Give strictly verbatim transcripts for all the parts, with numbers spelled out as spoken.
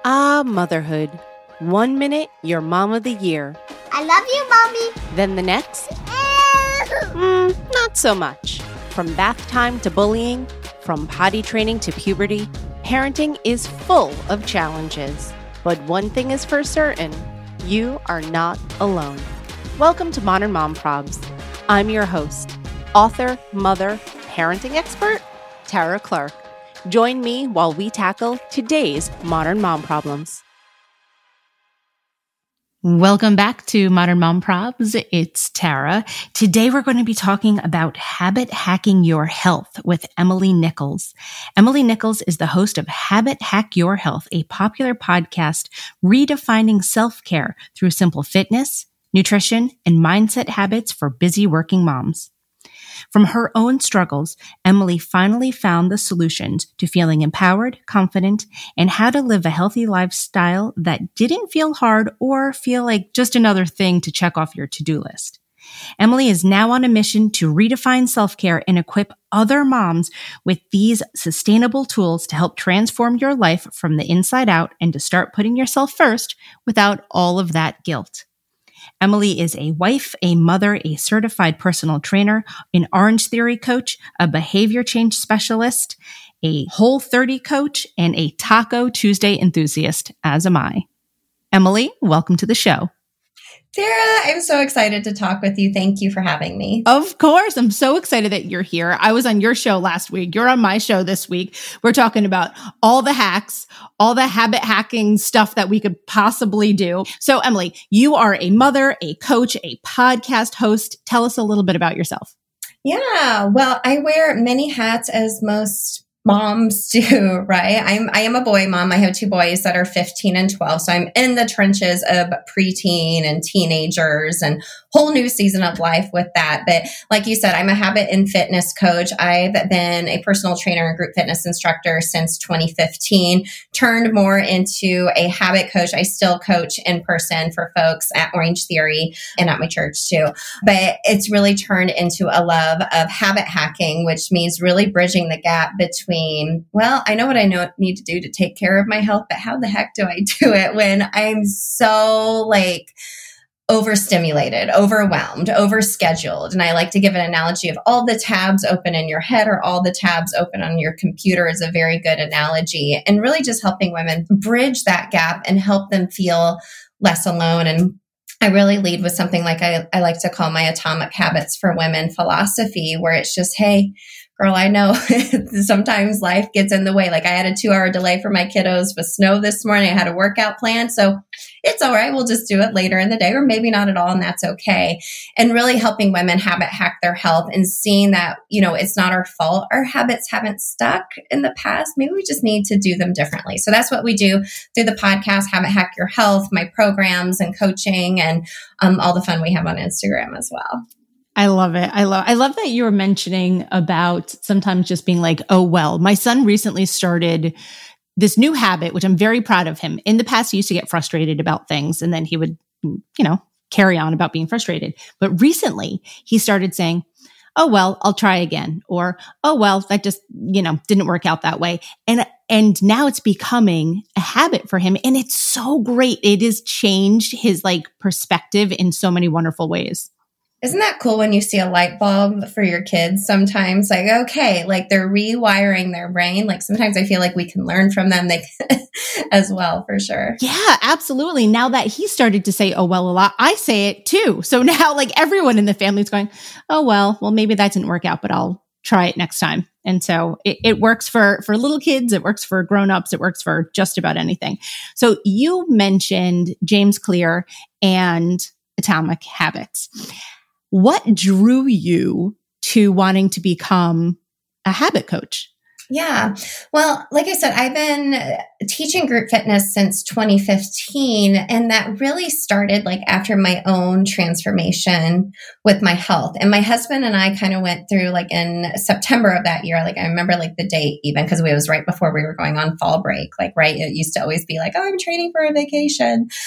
Ah, motherhood. One minute, you're mom of the year. I love you, Mommy. Then the next, mm, not so much. From bath time to bullying, from potty training to puberty, parenting is full of challenges. But one thing is for certain, you are not alone. Welcome to Modern Mom Probs. I'm your host, author, mother, parenting expert, Tara Clark. Join me while we tackle today's modern mom problems. Welcome back to Modern Mom Probs. It's Tara. Today we're going to be talking about habit hacking your health with Emily Nichols. Emily Nichols is the host of Habit Hack Your Health, a popular podcast redefining self-care through simple fitness, nutrition, and mindset habits for busy working moms. From her own struggles, Emily finally found the solutions to feeling empowered, confident, and how to live a healthy lifestyle that didn't feel hard or feel like just another thing to check off your to-do list. Emily is now on a mission to redefine self-care and equip other moms with these sustainable tools to help transform your life from the inside out and to start putting yourself first without all of that guilt. Emily is a wife, a mother, a certified personal trainer, an Orange Theory coach, a behavior change specialist, a Whole thirty coach, and a Taco Tuesday enthusiast, as am I. Emily, welcome to the show. Tara, I'm so excited to talk with you. Thank you for having me. Of course. I'm so excited that you're here. I was on your show last week. You're on my show this week. We're talking about all the hacks, all the habit hacking stuff that we could possibly do. So, Emily, you are a mother, a coach, a podcast host. Tell us a little bit about yourself. Yeah, well, I wear many hats as most moms do, right? I'm, I am a boy mom. I have two boys that are fifteen and twelve. So I'm in the trenches of preteen and teenagers and whole new season of life with that. But like you said, I'm a habit and fitness coach. I've been a personal trainer and group fitness instructor since twenty fifteen, turned more into a habit coach. I still coach in person for folks at Orange Theory and at my church too. But it's really turned into a love of habit hacking, which means really bridging the gap between well, I know what I know need to do to take care of my health, but how the heck do I do it when I'm so like overstimulated, overwhelmed, overscheduled? And I like to give an analogy of all the tabs open in your head or all the tabs open on your computer is a very good analogy, and really just helping women bridge that gap and help them feel less alone. And I really lead with something like I, I like to call my Atomic Habits for Women philosophy, where it's just, hey, girl, I know sometimes life gets in the way. Like I had a two hour delay for my kiddos with snow this morning. I had a workout plan. So it's all right. We'll just do it later in the day or maybe not at all. And that's okay. And really helping women habit hack their health and seeing that, you know, it's not our fault. Our habits haven't stuck in the past. Maybe we just need to do them differently. So that's what we do through the podcast, Habit Hack Your Health, my programs and coaching and um, all the fun we have on Instagram as well. I love it. I love, I love that you were mentioning about sometimes just being like, oh, well, my son recently started this new habit, which I'm very proud of him. In the past, he used to get frustrated about things and then he would, you know, carry on about being frustrated. But recently he started saying, oh, well, I'll try again. Or, oh, well, that just, you know, didn't work out that way. And, and now it's becoming a habit for him. And it's so great. It has changed his like perspective in so many wonderful ways. Isn't that cool when you see a light bulb for your kids sometimes? Like, okay, like they're rewiring their brain. Like sometimes I feel like we can learn from them they as well, for sure. Yeah, absolutely. Now that he started to say, oh, well, a lot, I say it too. So now like everyone in the family is going, oh, well, well, maybe that didn't work out, but I'll try it next time. And so it, it works for, for little kids. It works for grownups. It works for just about anything. So you mentioned James Clear and Atomic Habits. What drew you to wanting to become a habit coach? Yeah. Well, like I said, I've been teaching group fitness since twenty fifteen, and that really started like after my own transformation with my health. And my husband and I kind of went through like in September of that year, like I remember like the date even because it was right before we were going on fall break. Like, right. It used to always be like, oh, I'm training for a vacation.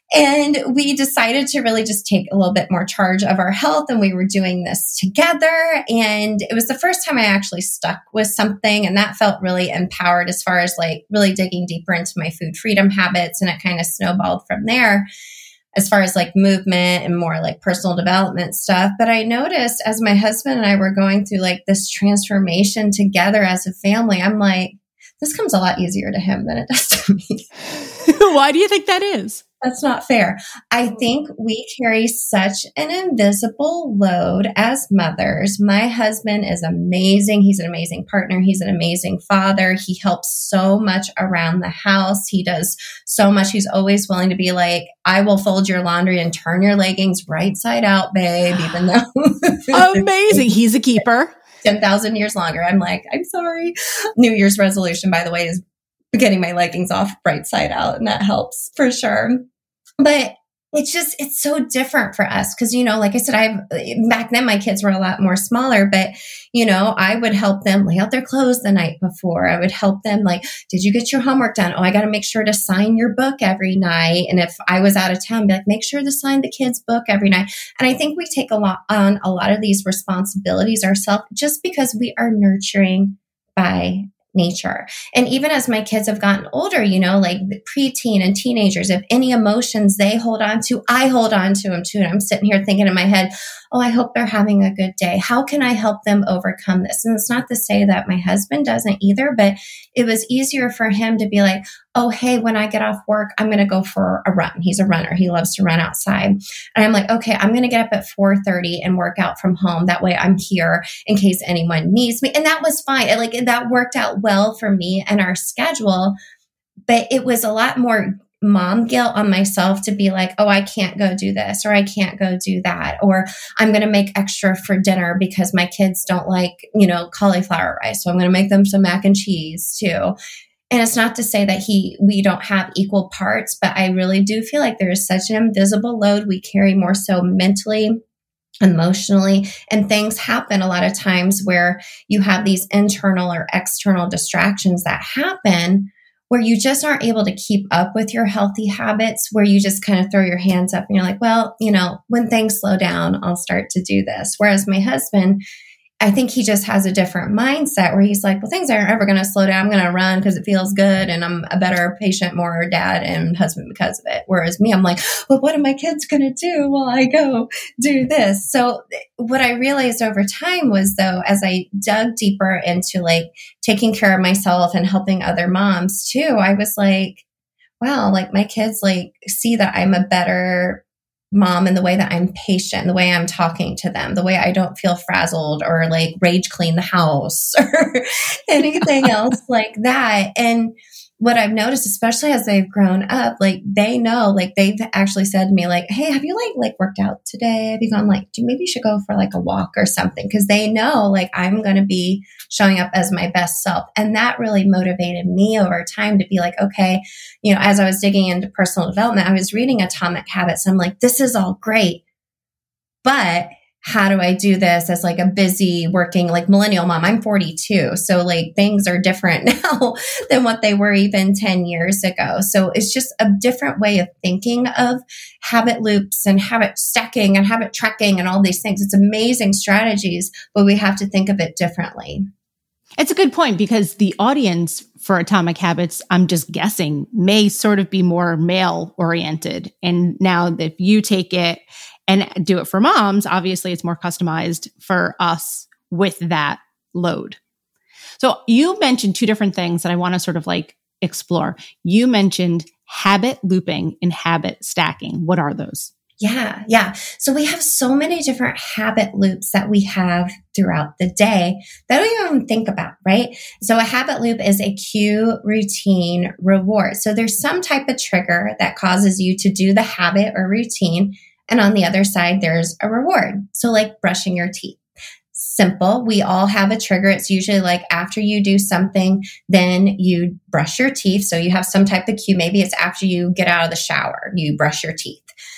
And we decided to really just take a little bit more charge of our health. And we were doing this together. And it was the first time I actually stuck with something. And that felt really empowered as far as like really digging deeper into my food freedom habits. And it kind of snowballed from there as far as like movement and more like personal development stuff. But I noticed as my husband and I were going through like this transformation together as a family, I'm like, this comes a lot easier to him than it does to me. Why do you think that is? That's not fair. I think we carry such an invisible load as mothers. My husband is amazing. He's an amazing partner. He's an amazing father. He helps so much around the house. He does so much. He's always willing to be like, I will fold your laundry and turn your leggings right side out, babe, even though. Amazing. He's a keeper. ten thousand years longer. I'm like, I'm sorry. New Year's resolution, by the way, is getting my leggings off right side out. And that helps for sure. But it's just, it's so different for us. Cause, you know, like I said, I've, back then my kids were a lot more smaller, but, you know, I would help them lay out their clothes the night before. I would help them like, did you get your homework done? Oh, I got to make sure to sign your book every night. And if I was out of town, be like, make sure to sign the kids' book every night. And I think we take a lot on a lot of these responsibilities ourselves just because we are nurturing by nature. And even as my kids have gotten older, you know, like the preteen and teenagers, if any emotions they hold on to, I hold on to them too. And I'm sitting here thinking in my head, oh, I hope they're having a good day. How can I help them overcome this? And it's not to say that my husband doesn't either, but it was easier for him to be like, oh, hey, when I get off work, I'm going to go for a run. He's a runner. He loves to run outside. And I'm like, okay, I'm going to get up at four thirty and work out from home. That way I'm here in case anyone needs me. And that was fine. It, like that worked out well for me and our schedule. But it was a lot more mom guilt on myself to be like, oh, I can't go do this, or I can't go do that, or I'm going to make extra for dinner because my kids don't like, you know, cauliflower rice. So I'm going to make them some mac and cheese too. And it's not to say that he, we don't have equal parts, but I really do feel like there is such an invisible load we carry more so mentally, emotionally, and things happen a lot of times where you have these internal or external distractions that happen where you just aren't able to keep up with your healthy habits, where you just kind of throw your hands up and you're like, well, you know, when things slow down, I'll start to do this. Whereas my husband, I think he just has a different mindset where he's like, well, things aren't ever going to slow down. I'm going to run because it feels good. And I'm a better patient, more dad and husband because of it. Whereas me, I'm like, well, what are my kids going to do while I go do this? So what I realized over time was though, as I dug deeper into like taking care of myself and helping other moms too, I was like, wow, like my kids like see that I'm a better mom in the way that I'm patient, the way I'm talking to them, the way I don't feel frazzled or like rage clean the house or anything else like that. And what I've noticed, especially as they've grown up, like they know, like they've actually said to me like, hey, have you like, like worked out today? Have you gone like, do maybe you should go for like a walk or something? Cause they know like I'm going to be showing up as my best self. And that really motivated me over time to be like, okay, you know, as I was digging into personal development, I was reading Atomic Habits. And I'm like, this is all great, but how do I do this as like a busy working like millennial mom? I'm forty-two. So like things are different now than what they were even ten years ago. So it's just a different way of thinking of habit loops and habit stacking and habit tracking and all these things. It's amazing strategies, but we have to think of it differently. It's a good point because the audience for Atomic Habits, I'm just guessing, may sort of be more male oriented. And now if you take it and do it for moms, obviously it's more customized for us with that load. So you mentioned two different things that I want to sort of like explore. You mentioned habit looping and habit stacking. What are those? Yeah, yeah. So we have so many different habit loops that we have throughout the day that we don't even think about, right? So a habit loop is a cue, routine, reward. So there's some type of trigger that causes you to do the habit or routine. And on the other side, there's a reward. So like brushing your teeth. Simple. We all have a trigger. It's usually like after you do something, then you brush your teeth. So you have some type of cue. Maybe it's after you get out of the shower, you brush your teeth.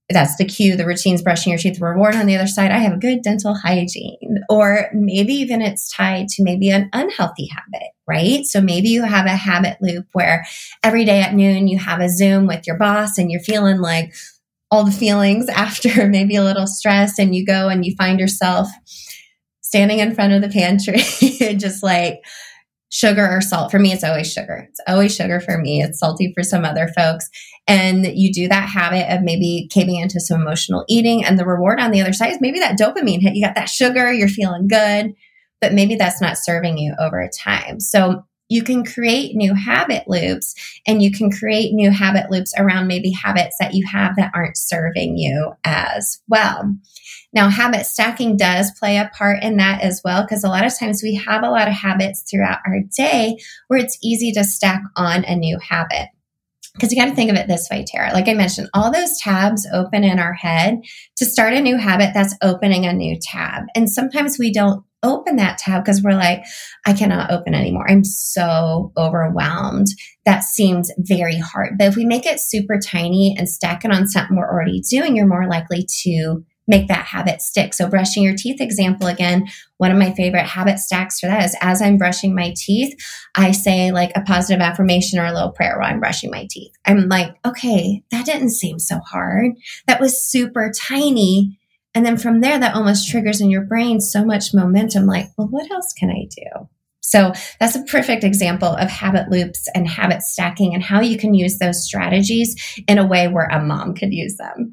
that's the cue, the routine's brushing your teeth. The reward on the other side, I have a good dental hygiene. Or maybe even it's tied to maybe an unhealthy habit, right? So maybe you have a habit loop where every day at noon you have a Zoom with your boss and you're feeling like all the feelings after maybe a little stress, and you go and you find yourself standing in front of the pantry, just like sugar or salt. For me, it's always sugar. It's always sugar for me. It's salty for some other folks. And you do that habit of maybe caving into some emotional eating. And the reward on the other side is maybe that dopamine hit. You got that sugar, you're feeling good, but maybe that's not serving you over time. So you can create new habit loops, and you can create new habit loops around maybe habits that you have that aren't serving you as well. Now, habit stacking does play a part in that as well, because a lot of times we have a lot of habits throughout our day where it's easy to stack on a new habit. Because you got to think of it this way, Tara. Like I mentioned, all those tabs open in our head. To start a new habit, that's opening a new tab. And sometimes we don't open that tab because we're like, I cannot open anymore. I'm so overwhelmed. That seems very hard. But if we make it super tiny and stack it on something we're already doing, you're more likely to make that habit stick. So brushing your teeth example again, one of my favorite habit stacks for that is as I'm brushing my teeth, I say like a positive affirmation or a little prayer while I'm brushing my teeth. I'm like, okay, that didn't seem so hard. That was super tiny. And then from there, that almost triggers in your brain so much momentum, like, well, what else can I do? So that's a perfect example of habit loops and habit stacking and how you can use those strategies in a way where a mom could use them.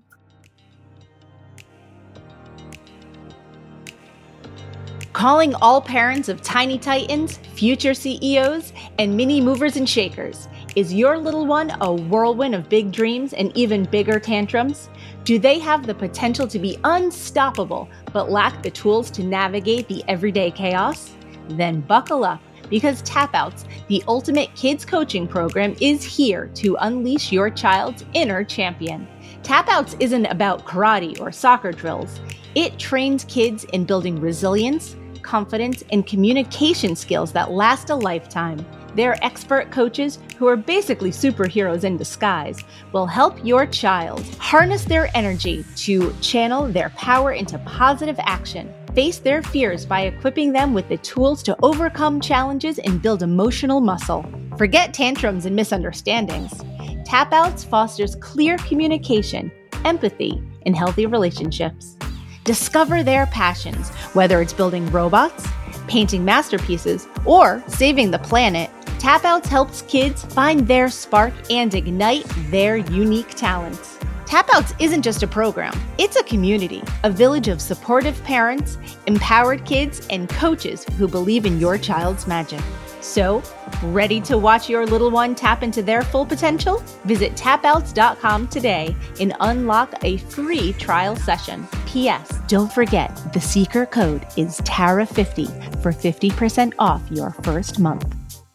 Calling all parents of tiny titans, future C E Os, and mini movers and shakers. Is your little one a whirlwind of big dreams and even bigger tantrums? Do they have the potential to be unstoppable, but lack the tools to navigate the everyday chaos? Then buckle up, because Tap Outs, the ultimate kids coaching program, is here to unleash your child's inner champion. Tap Outs isn't about karate or soccer drills. It trains kids in building resilience, confidence, and communication skills that last a lifetime. Their expert coaches, who are basically superheroes in disguise, will help your child harness their energy to channel their power into positive action, face their fears by equipping them with the tools to overcome challenges and build emotional muscle. Forget tantrums and misunderstandings. Tap Outs fosters clear communication, empathy, and healthy relationships. Discover their passions, whether it's building robots, painting masterpieces, or saving the planet. Tap Outs helps kids find their spark and ignite their unique talents. Tap Outs isn't just a program, it's a community, a village of supportive parents, empowered kids, and coaches who believe in your child's magic. So, ready to watch your little one tap into their full potential? Visit tap outs dot com today and unlock a free trial session. P S. Don't forget, the secret code is Tara fifty for fifty percent off your first month.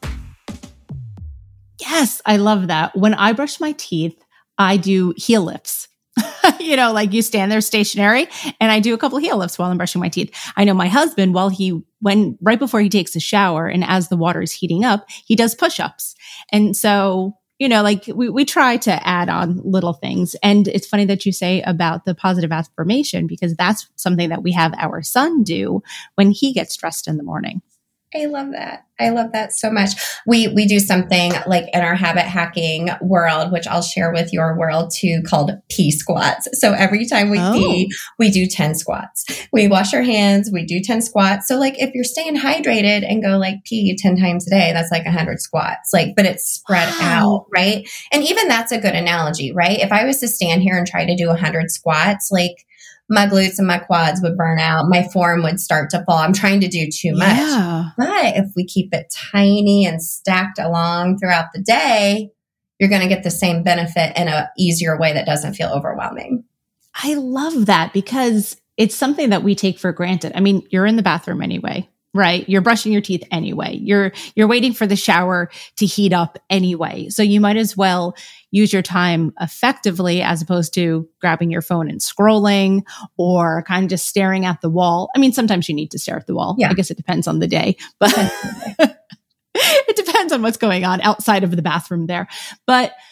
Yes, I love that. When I brush my teeth, I do heel lifts. You know, like you stand there stationary and I do a couple heel lifts while I'm brushing my teeth. I know my husband, while he, when, right before he takes a shower and as the water is heating up, he does push-ups. And so, you know, like we, we try to add on little things. And it's funny that you say about the positive affirmation, because that's something that we have our son do when he gets dressed in the morning. I love that. I love that so much. We we do something like in our habit hacking world, which I'll share with your world too, called pee squats. So every time we oh. pee, we do ten squats. We wash our hands, we do ten squats. So like if you're staying hydrated and go like pee ten times a day, that's like one hundred squats. Like, but it's spread wow. out, right? And even that's a good analogy, right? If I was to stand here and try to do one hundred squats, like my glutes and my quads would burn out. My form would start to fall. I'm trying to do too much. Yeah. But if we keep it tiny and stacked along throughout the day, you're going to get the same benefit in an easier way that doesn't feel overwhelming. I love that, because it's something that we take for granted. I mean, you're in the bathroom anyway, right? You're brushing your teeth anyway. You're, you're waiting for the shower to heat up anyway. So you might as well use your time effectively as opposed to grabbing your phone and scrolling or kind of just staring at the wall. I mean, sometimes you need to stare at the wall. Yeah. I guess it depends on the day, but it depends on what's going on outside of the bathroom there. But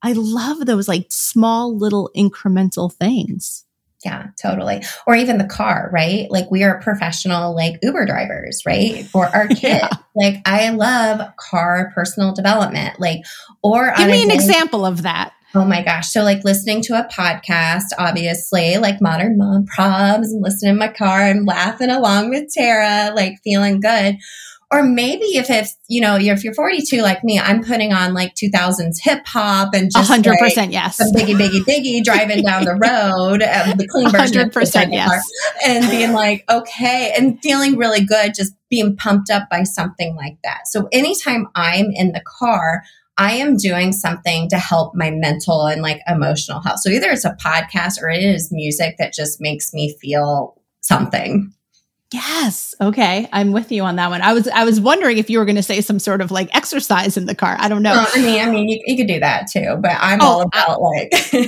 I love those like small little incremental things. Yeah, totally. Or even the car, right? Like we are professional, like Uber drivers, right? For our kids. Yeah. Like I love car personal development. Like, or give me an example of that. Oh my gosh. So like listening to a podcast, obviously, like Modern Mom Probs, and listening in my car and laughing along with Tara, like feeling good. Or maybe if it's, you know, if you're forty-two like me, I'm putting on like two thousands hip hop and just one hundred percent like yes. some biggie, biggie, biggie driving down the road, um, the clean version one hundred percent of the yes. car, and being like, okay, and feeling really good, just being pumped up by something like that. So anytime I'm in the car, I am doing something to help my mental and like emotional health. So either it's a podcast or it is music that just makes me feel something. Yes. Okay. I'm with you on that one. I was, I was wondering if you were going to say some sort of like exercise in the car. I don't know. Uh, I mean, I mean, you, you could do that too, but I'm oh, all about like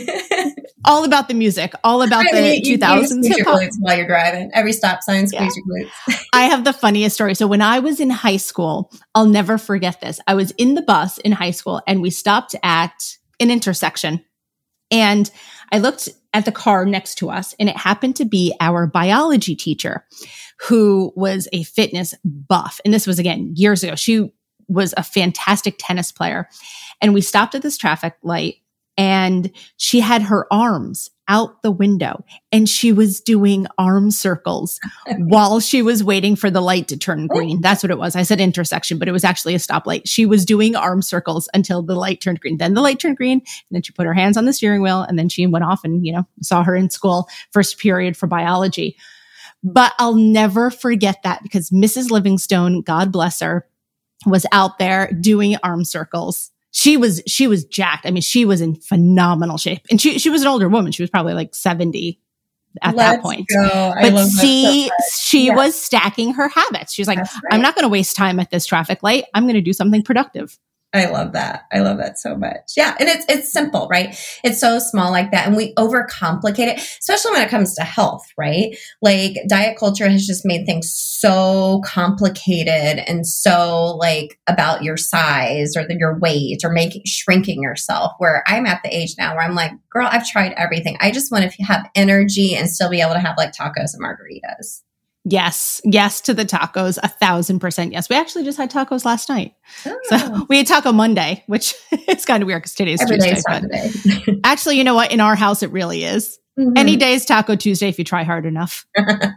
all about the music, all about I mean, the two thousands hip hop while you're driving. Every stop sign, squeeze yeah. your glutes. I have the funniest story. So when I was in high school, I'll never forget this. I was in the bus in high school and we stopped at an intersection, and I looked at the car next to us, and it happened to be our biology teacher, who was a fitness buff. And this was, again, years ago. She was a fantastic tennis player. And we stopped at this traffic light, and she had her arms out the window, and she was doing arm circles while she was waiting for the light to turn green. That's what it was. I said intersection, but it was actually a stoplight. She was doing arm circles until the light turned green. Then the light turned green, and then she put her hands on the steering wheel, and then she went off, and, you know, saw her in school, first period for biology. But I'll never forget that, because Missus Livingstone, God bless her, was out there doing arm circles. She was, she was jacked. I mean, she was in phenomenal shape, and she, she was an older woman. She was probably like seventy at Let's that point. Go. I but love she, so she yeah. was stacking her habits. She's like, right. I'm not going to waste time at this traffic light. I'm going to do something productive. I love that. I love that so much. Yeah. And it's, it's simple, right? It's so small like that. And we overcomplicate it, especially when it comes to health, right? Like diet culture has just made things so complicated and so like about your size or the, your weight or making, shrinking yourself, where I'm at the age now where I'm like, girl, I've tried everything. I just want to have energy and still be able to have like tacos and margaritas. Yes. Yes to the tacos. A thousand percent. Yes. We actually just had tacos last night. Oh. So we had Taco Monday, which is kind of weird because today's Every Tuesday. Day but actually, you know what? In our house, it really is. Mm-hmm. Any day is Taco Tuesday if you try hard enough.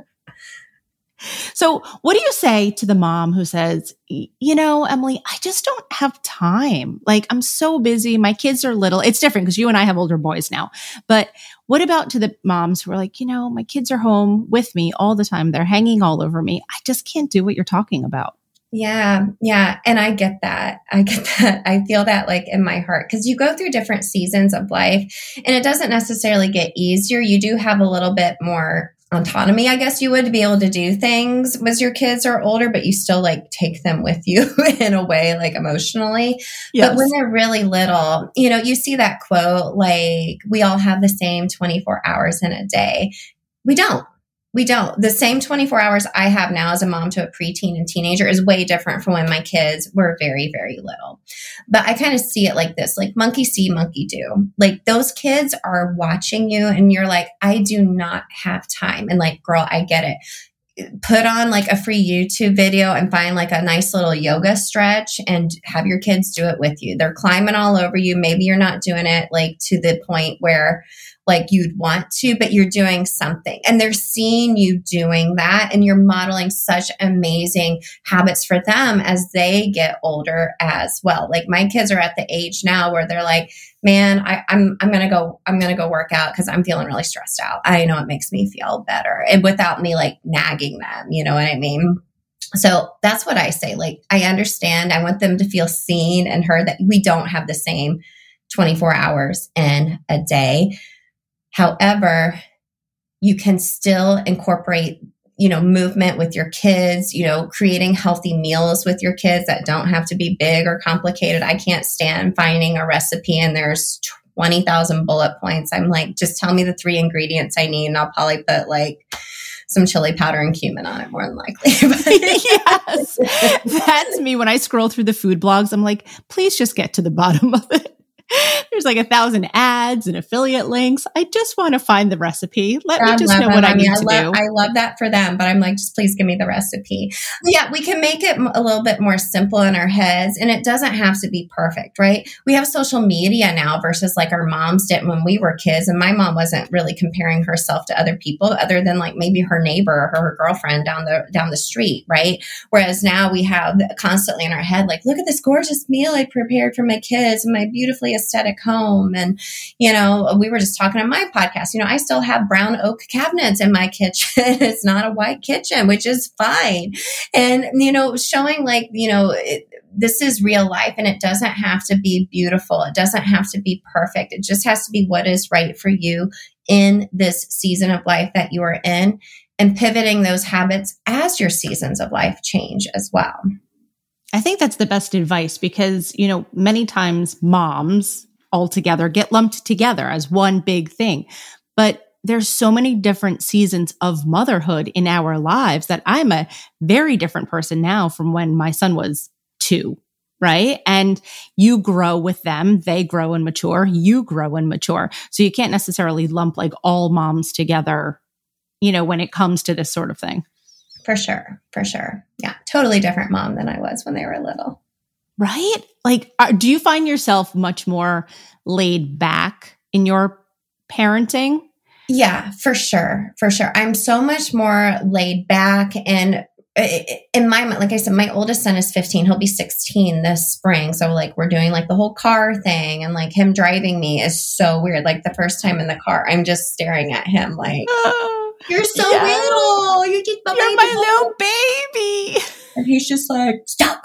So what do you say to the mom who says, you know, Emily, I just don't have time. Like, I'm so busy. My kids are little. It's different because you and I have older boys now. But what about to the moms who are like, you know, my kids are home with me all the time. They're hanging all over me. I just can't do what you're talking about. Yeah. Yeah. And I get that. I get that. I feel that like in my heart, because you go through different seasons of life and it doesn't necessarily get easier. You do have a little bit more autonomy, I guess you would, to be able to do things as your kids are older, but you still like take them with you in a way, like emotionally. Yes. But when they're really little, you know, you see that quote, like, we all have the same twenty-four hours in a day. We don't. We don't. The same twenty-four hours I have now as a mom to a preteen and teenager is way different from when my kids were very, very little. But I kind of see it like this, like monkey see, monkey do. Like those kids are watching you and you're like, I do not have time. And like, girl, I get it. Put on like a free YouTube video and find like a nice little yoga stretch and have your kids do it with you. They're climbing all over you. Maybe you're not doing it like to the point where like you'd want to, but you're doing something and they're seeing you doing that and you're modeling such amazing habits for them as they get older as well. Like my kids are at the age now where they're like, man, I, I'm, I'm going to go, I'm going to go work out because I'm feeling really stressed out. I know it makes me feel better and without me like nagging them, you know what I mean? So that's what I say. Like, I understand. I want them to feel seen and heard that we don't have the same twenty-four hours in a day. However, you can still incorporate, you know, movement with your kids, you know, creating healthy meals with your kids that don't have to be big or complicated. I can't stand finding a recipe and there's twenty thousand bullet points. I'm like, just tell me the three ingredients I need and I'll probably put like some chili powder and cumin on it more than likely. Yes, that's me. When I scroll through the food blogs, I'm like, please just get to the bottom of it. There's like a thousand ads and affiliate links. I just want to find the recipe. Let me I just love know them. what I, I mean, need I to love, do. I love that for them, but I'm like, just please give me the recipe. Yeah, we can make it a little bit more simple in our heads, and it doesn't have to be perfect, right? We have social media now versus like our moms did when we were kids, and my mom wasn't really comparing herself to other people other than like maybe her neighbor or her girlfriend down the down the street, right? Whereas now we have constantly in our head, like, look at this gorgeous meal I prepared for my kids and my beautifully aesthetic home. And, you know, we were just talking on my podcast, you know, I still have brown oak cabinets in my kitchen. It's not a white kitchen, which is fine. And, you know, showing like, you know, it, this is real life, and it doesn't have to be beautiful. It doesn't have to be perfect. It just has to be what is right for you in this season of life that you are in, and pivoting those habits as your seasons of life change as well. I think that's the best advice because, you know, many times moms altogether get lumped together as one big thing. But there's so many different seasons of motherhood in our lives that I'm a very different person now from when my son was two, right? And you grow with them, they grow and mature, you grow and mature. So you can't necessarily lump like all moms together, you know, when it comes to this sort of thing. For sure. For sure. Yeah. Totally different mom than I was when they were little. Right? Like, are, do you find yourself much more laid back in your parenting? Yeah, for sure. For sure. I'm so much more laid back, and in my mind, like I said, my oldest son is fifteen. He'll be sixteen this spring. So like we're doing like the whole car thing, and like him driving me is so weird. Like the first time in the car, I'm just staring at him like, you're so yeah. little. You're just my You're baby. my little baby. And he's just like, stop.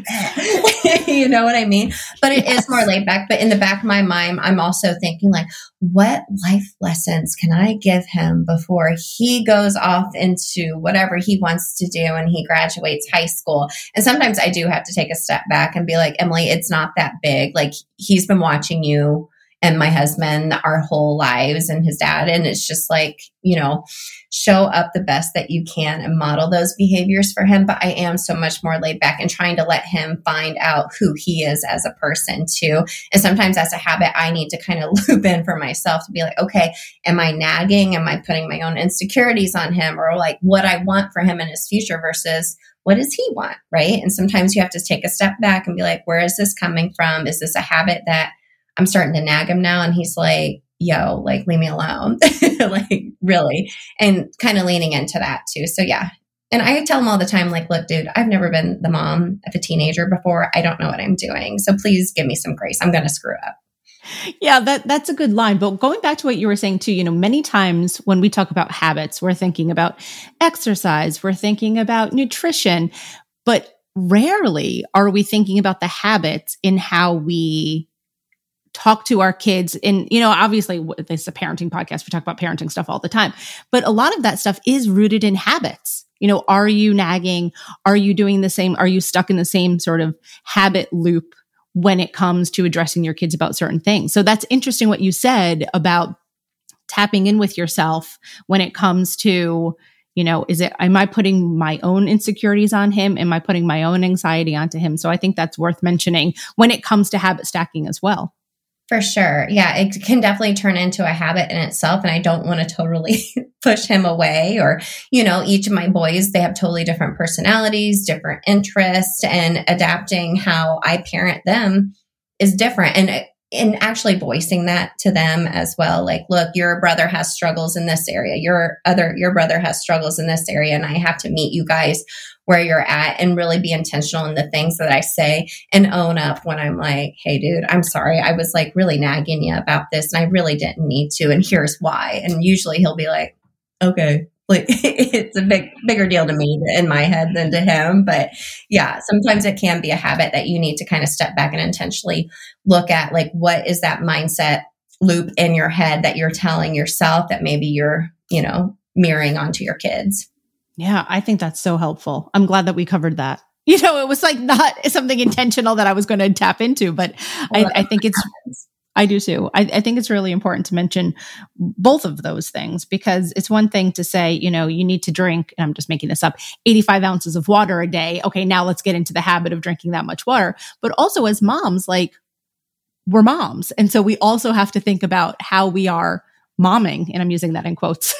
You know what I mean? But it yes. is more laid back. But in the back of my mind, I'm also thinking like, what life lessons can I give him before he goes off into whatever he wants to do and he graduates high school? And sometimes I do have to take a step back and be like, Emily, it's not that big. Like he's been watching you and my husband our whole lives, and his dad. And it's just like, you know, show up the best that you can and model those behaviors for him. But I am so much more laid back and trying to let him find out who he is as a person too. And sometimes that's a habit I need to kind of loop in for myself to be like, okay, am I nagging? Am I putting my own insecurities on him, or like what I want for him in his future versus what does he want? Right. And sometimes you have to take a step back and be like, where is this coming from? Is this a habit that I'm starting to nag him now? And he's like, yo, like, leave me alone. Like, really. And kind of leaning into that too. So yeah. And I tell him all the time, like, look, dude, I've never been the mom of a teenager before. I don't know what I'm doing. So please give me some grace. I'm going to screw up. Yeah, that that's a good line. But going back to what you were saying too, you know, many times when we talk about habits, we're thinking about exercise, we're thinking about nutrition, but rarely are we thinking about the habits in how we talk to our kids. And, you know, obviously this is a parenting podcast. We talk about parenting stuff all the time, but a lot of that stuff is rooted in habits. You know, are you nagging? Are you doing the same? Are you stuck in the same sort of habit loop when it comes to addressing your kids about certain things? So that's interesting what you said about tapping in with yourself when it comes to, you know, is it, am I putting my own insecurities on him? Am I putting my own anxiety onto him? So I think that's worth mentioning when it comes to habit stacking as well. For sure. Yeah, it can definitely turn into a habit in itself. And I don't want to totally push him away, or, you know, each of my boys, they have totally different personalities, different interests, and adapting how I parent them is different. And and actually voicing that to them as well. Like, look, your brother has struggles in this area. Your other, your brother has struggles in this area. And I have to meet you guys where you're at and really be intentional in the things that I say and own up when I'm like, hey, dude, I'm sorry. I was like really nagging you about this and I really didn't need to. And here's why. And usually he'll be like, okay. Like it's a big, bigger deal to me in my head than to him. But yeah, sometimes it can be a habit that you need to kind of step back and intentionally look at, like, what is that mindset loop in your head that you're telling yourself that maybe you're, you know, mirroring onto your kids. Yeah, I think that's so helpful. I'm glad that we covered that. You know, it was like not something intentional that I was going to tap into, but I, I think it's, I do too. I, I think it's really important to mention both of those things, because it's one thing to say, you know, you need to drink, and I'm just making this up, eighty-five ounces of water a day. Okay, now let's get into the habit of drinking that much water. But also as moms, like, we're moms. And so we also have to think about how we are momming. And I'm using that in quotes.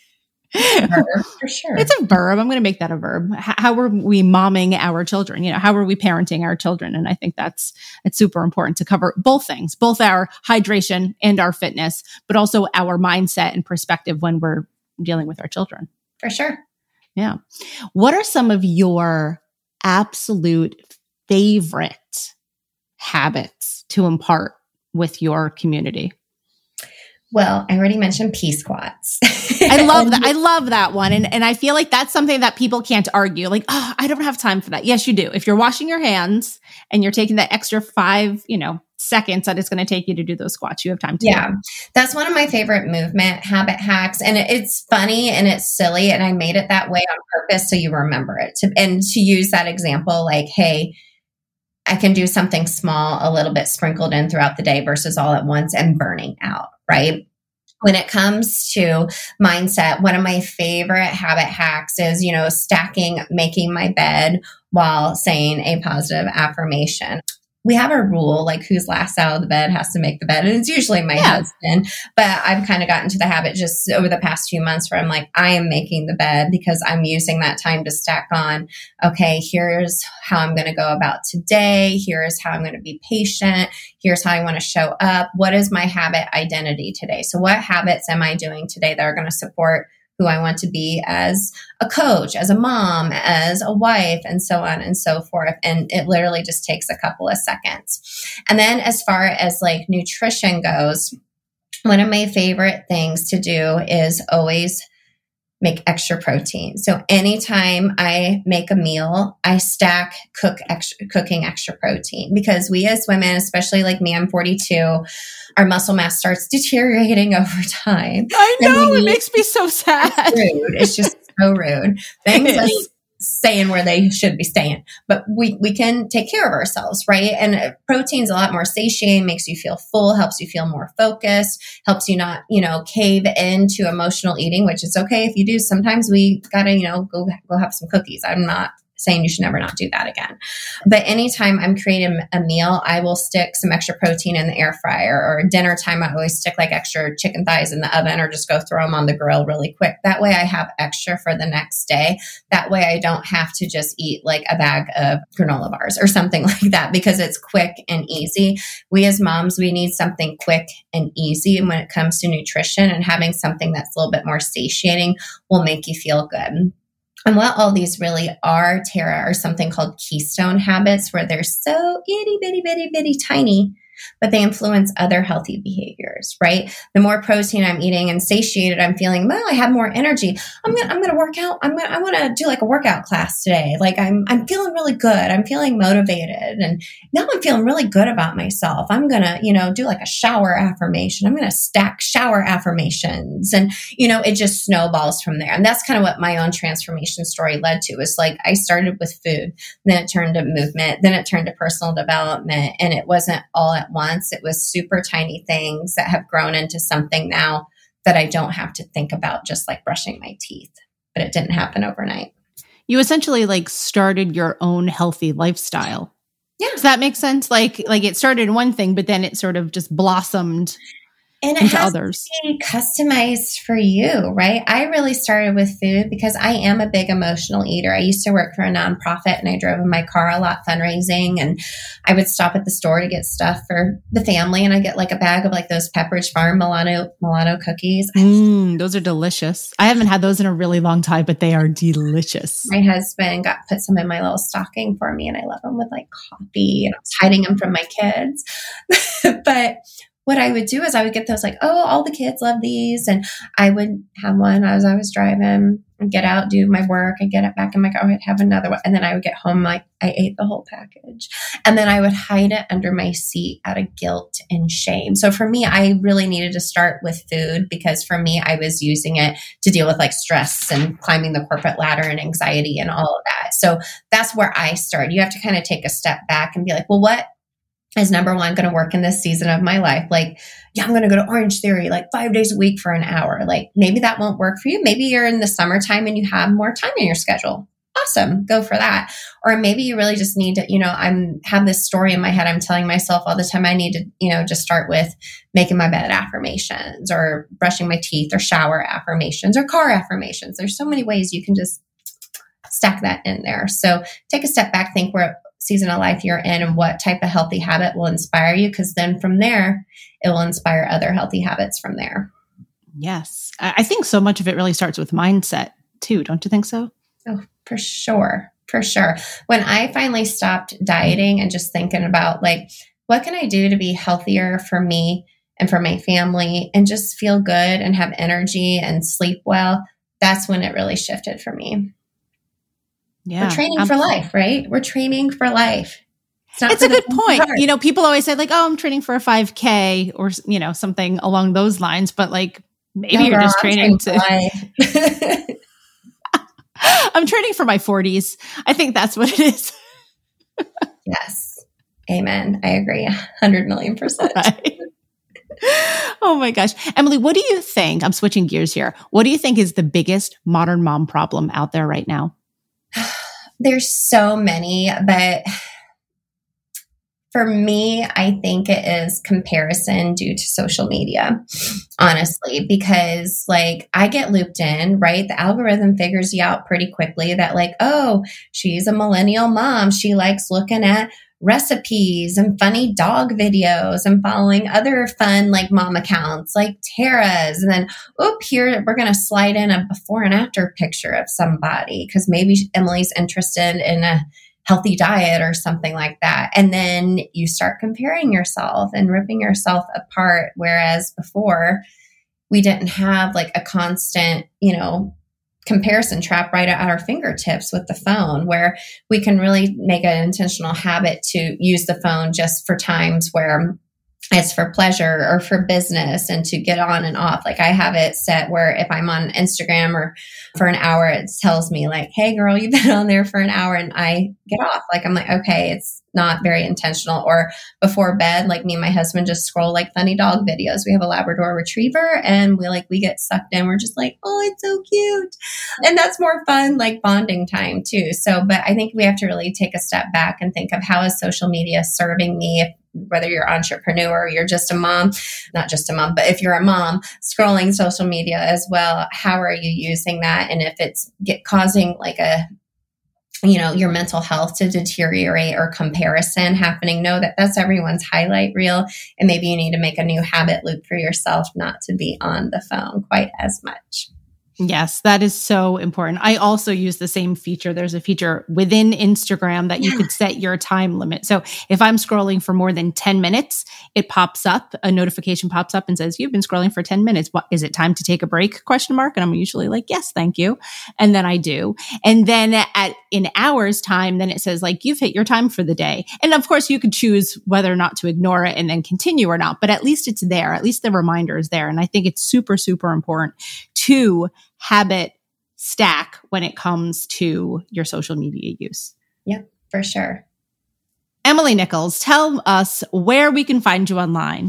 Verb, for sure. It's a verb. I'm going to make that a verb. H- how are we momming our children? You know, how are we parenting our children? And I think that's, it's super important to cover both things, both our hydration and our fitness, but also our mindset and perspective when we're dealing with our children. For sure. Yeah. What are some of your absolute favorite habits to impart with your community? Well, I already mentioned P squats. I love that. I love that one. And and I feel like that's something that people can't argue. Like, oh, I don't have time for that. Yes, you do. If you're washing your hands and you're taking that extra five, you know, seconds that it's going to take you to do those squats, you have time to. Yeah. That's one of my favorite movement habit hacks. And it, it's funny and it's silly. And I made it that way on purpose so you remember it. To, and to use that example, like, hey, I can do something small, a little bit sprinkled in throughout the day versus all at once and burning out, right? When it comes to mindset, one of my favorite habit hacks is, you know, stacking, making my bed while saying a positive affirmation. We have a rule, like who's last out of the bed has to make the bed. And it's usually my yeah. husband. But I've kind of gotten to the habit just over the past few months where I'm like, I am making the bed because I'm using that time to stack on, okay, here's how I'm going to go about today. Here's how I'm going to be patient. Here's how I want to show up. What is my habit identity today? So what habits am I doing today that are going to support who I want to be as a coach, as a mom, as a wife, and so on and so forth. And it literally just takes a couple of seconds. And then as far as like nutrition goes, one of my favorite things to do is always make extra protein. So anytime I make a meal, I stack cook extra, cooking extra protein because we as women, especially like me, I'm forty-two, our muscle mass starts deteriorating over time. I know, it makes me so sad. It's rude. It's just so rude. Things like staying where they should be staying. But we, we can take care of ourselves, right? And protein's a lot more satiating, makes you feel full, helps you feel more focused, helps you not, you know, cave into emotional eating, which is okay if you do. Sometimes we gotta, you know, go, go have some cookies. I'm not saying you should never not do that again. But anytime I'm creating a meal, I will stick some extra protein in the air fryer, or dinner time, I always stick like extra chicken thighs in the oven or just go throw them on the grill really quick. That way I have extra for the next day. That way I don't have to just eat like a bag of granola bars or something like that because it's quick and easy. We as moms, we need something quick and easy. And when it comes to nutrition, and having something that's a little bit more satiating will make you feel good. And what all these really are, Tara, are something called keystone habits, where they're so itty bitty bitty bitty tiny, but they influence other healthy behaviors, right? The more protein I'm eating and satiated I'm feeling, well, I have more energy. I'm gonna, I'm gonna work out. I'm gonna, I want to do like a workout class today. Like I'm, I'm feeling really good. I'm feeling motivated, and now I'm feeling really good about myself. I'm gonna, you know, do like a shower affirmation. I'm gonna stack shower affirmations, and you know, it just snowballs from there. And that's kind of what my own transformation story led to. Is like I started with food, then it turned to movement, then it turned to personal development, and it wasn't all at once. It was super tiny things that have grown into something now that I don't have to think about, just like brushing my teeth. But it didn't happen overnight. You essentially like started your own healthy lifestyle. Yeah. Does that make sense? Like, like it started one thing, but then it sort of just blossomed and it into has others. To be customized for you, right? I really started with food because I am a big emotional eater. I used to work for a nonprofit, and I drove in my car a lot fundraising, and I would stop at the store to get stuff for the family, and I get like a bag of like those Pepperidge Farm Milano Milano cookies. Mm, those are delicious. I haven't had those in a really long time, but they are delicious. My husband got put some in my little stocking for me, and I love them with like coffee, and I was hiding them from my kids. But what I would do is I would get those like, oh, all the kids love these. And I would have one as I was driving and get out, do my work, and get it back in my car. I'd have another one. And then I would get home like I ate the whole package. And then I would hide it under my seat out of guilt and shame. So for me, I really needed to start with food because for me, I was using it to deal with like stress and climbing the corporate ladder and anxiety and all of that. So that's where I started. You have to kind of take a step back and be like, well, what is number one going to work in this season of my life? Like, yeah, I'm going to go to Orange Theory like five days a week for an hour. Like maybe that won't work for you. Maybe you're in the summertime and you have more time in your schedule. awesome, go for that. Or maybe you really just need to, you know, I'm have this story in my head. I'm telling myself all the time, I need to, you know, just start with making my bed affirmations or brushing my teeth or shower affirmations or car affirmations. There's so many ways you can just stack that in there. So take a step back, think what season of life you're in and what type of healthy habit will inspire you. Because then from there, it will inspire other healthy habits from there. Yes. I think so much of it really starts with mindset too. Don't you think so? Oh, for sure. For sure. When I finally stopped dieting and just thinking about like, what can I do to be healthier for me and for my family and just feel good and have energy and sleep well, that's when it really shifted for me. Yeah. We're training I'm, for life, right? We're training for life. It's, it's a good point. Part. You know, people always say like, oh, I'm training for a five K or, you know, something along those lines, but like maybe no, you're girl, just training, training to... I'm training for my forties. I think that's what it is. Yes. Amen. I agree. one hundred million percent. Right. Oh my gosh. Emily, what do you think? I'm switching gears here. What do you think is the biggest modern mom problem out there right now? There's so many, but for me, I think it is comparison due to social media, honestly, because like I get looped in, right? The algorithm figures you out pretty quickly that like, oh, she's a millennial mom. She likes looking at recipes and funny dog videos and following other fun like mom accounts like Tara's. And then, oop, here we're going to slide in a before and after picture of somebody because maybe Emily's interested in a healthy diet or something like that. And then you start comparing yourself and ripping yourself apart. Whereas before we didn't have like a constant, you know, comparison trap right at our fingertips with the phone where we can really make an intentional habit to use the phone just for times where it's for pleasure or for business and to get on and off. Like I have it set where if I'm on Instagram or for an hour, it tells me like, hey girl, you've been on there for an hour and I get off. Like, I'm like, okay, it's not very intentional. Or before bed, like me and my husband just scroll like funny dog videos. We have a Labrador retriever and we like, we get sucked in. We're just like, oh, it's so cute. And that's more fun, like bonding time too. So, but I think we have to really take a step back and think of how is social media serving me if whether you're an entrepreneur or you're just a mom, not just a mom, but if you're a mom scrolling social media as well, how are you using that? And if it's get causing like a, you know, your mental health to deteriorate or comparison happening, know that that's everyone's highlight reel. And maybe you need to make a new habit loop for yourself not to be on the phone quite as much. Yes, that is so important. I also use the same feature. There's a feature within Instagram that you yeah. could set your time limit. So if I'm scrolling for more than ten minutes, it pops up, a notification pops up and says, you've been scrolling for ten minutes. What, is it time to take a break? Question mark. And I'm usually like, yes, thank you. And then I do. And then at in hours time, then it says like, you've hit your time for the day. And of course you could choose whether or not to ignore it and then continue or not, but at least it's there. At least the reminder is there. And I think it's super, super important to habit stack when it comes to your social media use. Yep, for sure. Emily Nichols, tell us where we can find you online.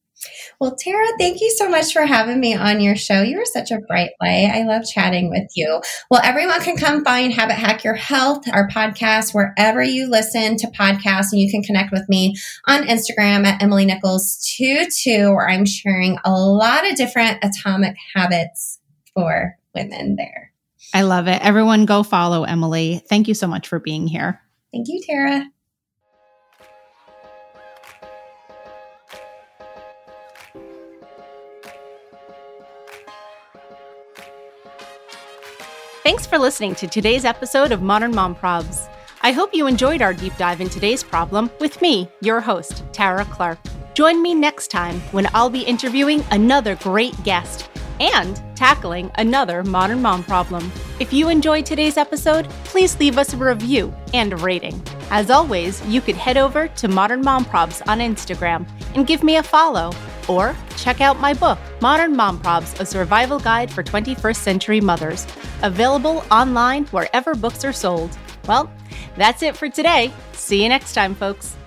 Well, Tara, thank you so much for having me on your show. You are such a bright light. I love chatting with you. Well, everyone can come find Habit Hack Your Health, our podcast, wherever you listen to podcasts. And you can connect with me on Instagram at Emily Nichols twenty-two, where I'm sharing a lot of different atomic habits for women there. I love it. Everyone go follow Emily. Thank you so much for being here. Thank you, Tara. Thanks for listening to today's episode of Modern Mom Probs. I hope you enjoyed our deep dive in today's problem with me, your host, Tara Clark. Join me next time when I'll be interviewing another great guest and tackling another modern mom problem. If you enjoyed today's episode, please leave us a review and a rating. As always, you could head over to Modern Mom Probs on Instagram and give me a follow, or check out my book, Modern Mom Probs, A Survival Guide for twenty-first Century Mothers, available online wherever books are sold. Well, that's it for today. See you next time, folks.